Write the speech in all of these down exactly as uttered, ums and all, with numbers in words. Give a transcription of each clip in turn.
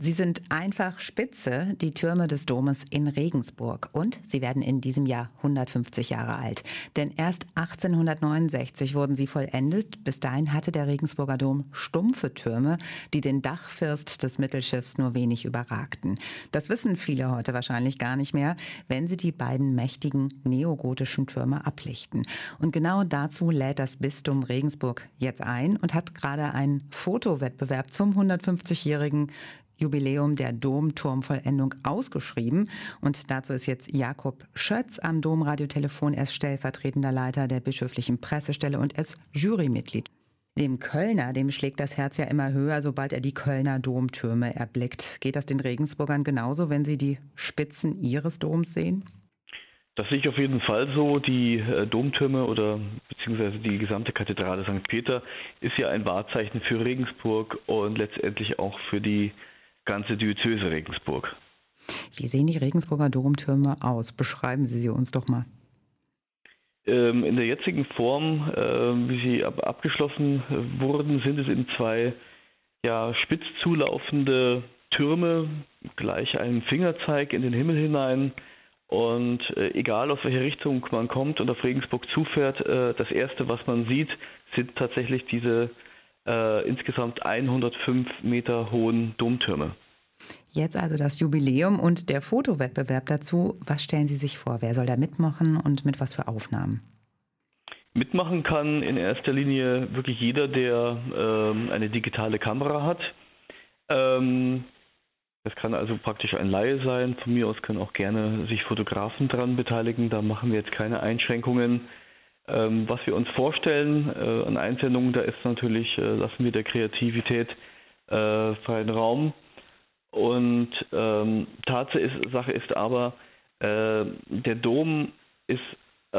Sie sind einfach spitze, die Türme des Domes in Regensburg. Und sie werden in diesem Jahr hundertfünfzig Jahre alt. Denn erst achtzehnhundertneunundsechzig wurden sie vollendet. Bis dahin hatte der Regensburger Dom stumpfe Türme, die den Dachfirst des Mittelschiffs nur wenig überragten. Das wissen viele heute wahrscheinlich gar nicht mehr, wenn sie die beiden mächtigen neogotischen Türme ablichten. Und genau dazu lädt das Bistum Regensburg jetzt ein und hat gerade einen Fotowettbewerb zum hundertfünfzigjährigen Jubiläum der Domturmvollendung ausgeschrieben. Und dazu ist jetzt Jakob Schötz am Domradiotelefon. Er ist stellvertretender Leiter der bischöflichen Pressestelle und er ist Jurymitglied. Dem Kölner, dem schlägt das Herz ja immer höher, sobald er die Kölner Domtürme erblickt. Geht das den Regensburgern genauso, wenn sie die Spitzen ihres Doms sehen? Das sehe ich auf jeden Fall so. Die äh, Domtürme oder beziehungsweise die gesamte Kathedrale Sankt Peter ist ja ein Wahrzeichen für Regensburg und letztendlich auch für die ganze Diözese Regensburg. Wie sehen die Regensburger Domtürme aus? Beschreiben Sie sie uns doch mal. Ähm, in der jetzigen Form, äh, wie sie ab abgeschlossen wurden, sind es in zwei ja, spitz zulaufende Türme, gleich einen Fingerzeig in den Himmel hinein. Und äh, egal aus welche Richtung man kommt und auf Regensburg zufährt, äh, das Erste, was man sieht, sind tatsächlich diese äh, insgesamt hundertfünf Meter hohen Domtürme. Jetzt also das Jubiläum und der Fotowettbewerb dazu. Was stellen Sie sich vor? Wer soll da mitmachen und mit was für Aufnahmen? Mitmachen kann in erster Linie wirklich jeder, der ähm, eine digitale Kamera hat. Ähm, Das kann also praktisch ein Laie sein. Von mir aus können auch gerne sich Fotografen daran beteiligen. Da machen wir jetzt keine Einschränkungen. Ähm, was wir uns vorstellen äh, an Einsendungen, da ist natürlich, äh, lassen wir der Kreativität äh, freien Raum. Und ähm, Tatsache ist aber, äh, der Dom ist äh,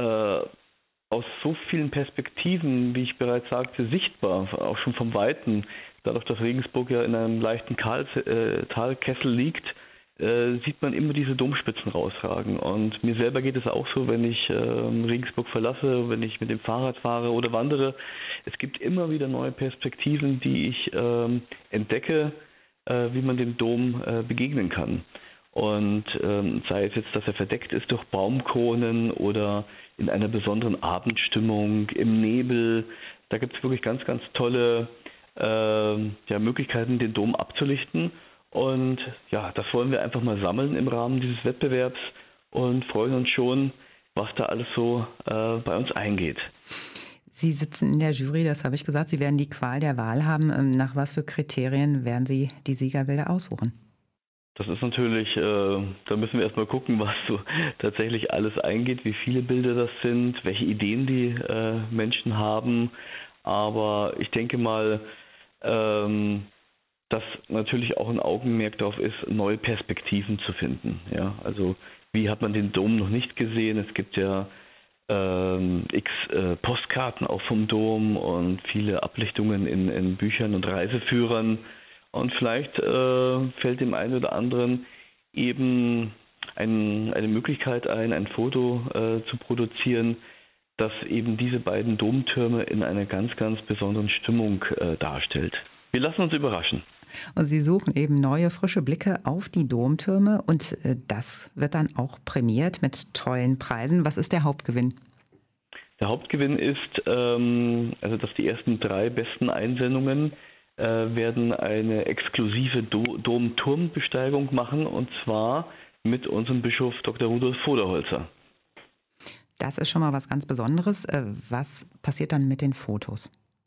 aus so vielen Perspektiven, wie ich bereits sagte, sichtbar, auch schon vom Weiten. Dadurch, dass Regensburg ja in einem leichten Kal äh, Talkessel liegt, äh, sieht man immer diese Domspitzen rausragen. Und mir selber geht es auch so, wenn ich äh, Regensburg verlasse, wenn ich mit dem Fahrrad fahre oder wandere. Es gibt immer wieder neue Perspektiven, die ich äh, entdecke, äh, wie man dem Dom äh, begegnen kann. Und ähm, sei es jetzt, dass er verdeckt ist durch Baumkronen oder in einer besonderen Abendstimmung, im Nebel. Da gibt es wirklich ganz, ganz tolle äh, ja, Möglichkeiten, den Dom abzulichten. Und ja, das wollen wir einfach mal sammeln im Rahmen dieses Wettbewerbs und freuen uns schon, was da alles so äh, bei uns eingeht. Sie sitzen in der Jury, das habe ich gesagt. Sie werden die Qual der Wahl haben. Nach was für Kriterien werden Sie die Siegerbilder aussuchen? Das ist natürlich, äh, da müssen wir erstmal gucken, was so tatsächlich alles eingeht, wie viele Bilder das sind, welche Ideen die äh, Menschen haben. Aber ich denke mal, ähm, dass natürlich auch ein Augenmerk darauf ist, neue Perspektiven zu finden. Ja, also wie hat man den Dom noch nicht gesehen? Es gibt ja ähm, x äh, Postkarten auch vom Dom und viele Ablichtungen in, in Büchern und Reiseführern. Und vielleicht äh, fällt dem einen oder anderen eben ein, eine Möglichkeit ein, ein Foto äh, zu produzieren, das eben diese beiden Domtürme in einer ganz, ganz besonderen Stimmung äh, darstellt. Wir lassen uns überraschen. Und Sie suchen eben neue, frische Blicke auf die Domtürme und äh, das wird dann auch prämiert mit tollen Preisen. Was ist der Hauptgewinn? Der Hauptgewinn ist, ähm, also dass die ersten drei besten Einsendungen äh, werden eine exklusive Do- Domturmbesteigung machen und zwar mit unserem Bischof Doktor Rudolf Voderholzer. Das ist schon mal was ganz Besonderes. Was passiert dann mit den Fotos?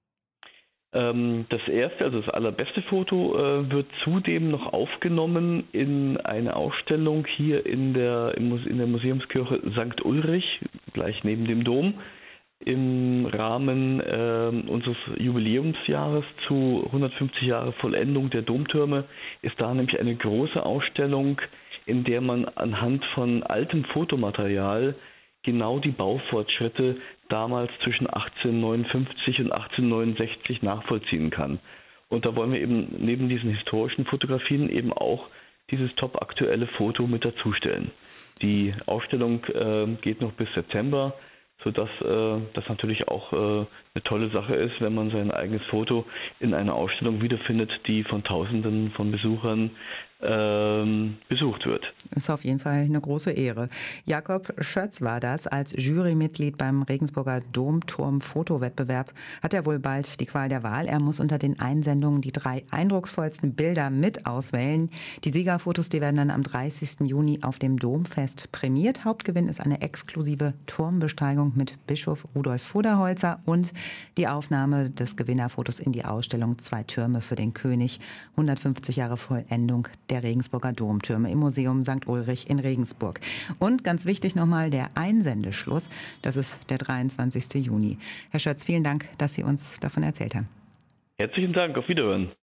Das erste, also das allerbeste Foto, wird zudem noch aufgenommen in eine Ausstellung hier in der, in der Museumskirche Sankt Ulrich, gleich neben dem Dom, im Rahmen unseres Jubiläumsjahres zu hundertfünfzig Jahre Vollendung der Domtürme ist da nämlich eine große Ausstellung, in der man anhand von altem Fotomaterial genau die Baufortschritte damals zwischen achtzehnhundertneunundfünfzig und achtzehnhundertneunundsechzig nachvollziehen kann. Und da wollen wir eben neben diesen historischen Fotografien eben auch dieses topaktuelle Foto mit dazustellen. Die Ausstellung äh, geht noch bis September. sodass äh, das natürlich auch äh, eine tolle Sache ist, wenn man sein eigenes Foto in einer Ausstellung wiederfindet, die von Tausenden von Besuchern ähm, besucht wird. Ist auf jeden Fall eine große Ehre. Jakob Schötz war das. Als Jurymitglied beim Regensburger Domturm-Fotowettbewerb hat er wohl bald die Qual der Wahl. Er muss unter den Einsendungen die drei eindrucksvollsten Bilder mit auswählen. Die Siegerfotos, die werden dann am dreißigsten Juni auf dem Domfest prämiert. Hauptgewinn ist eine exklusive Turmbesteigung mit Bischof Rudolf Voderholzer und die Aufnahme des Gewinnerfotos in die Ausstellung Zwei Türme für den König. hundertfünfzig Jahre Vollendung der Regensburger Domtürme im Museum Sankt Ulrich in Regensburg. Und ganz wichtig nochmal der Einsendeschluss, das ist der dreiundzwanzigsten Juni. Herr Schötz, vielen Dank, dass Sie uns davon erzählt haben. Herzlichen Dank, auf Wiederhören.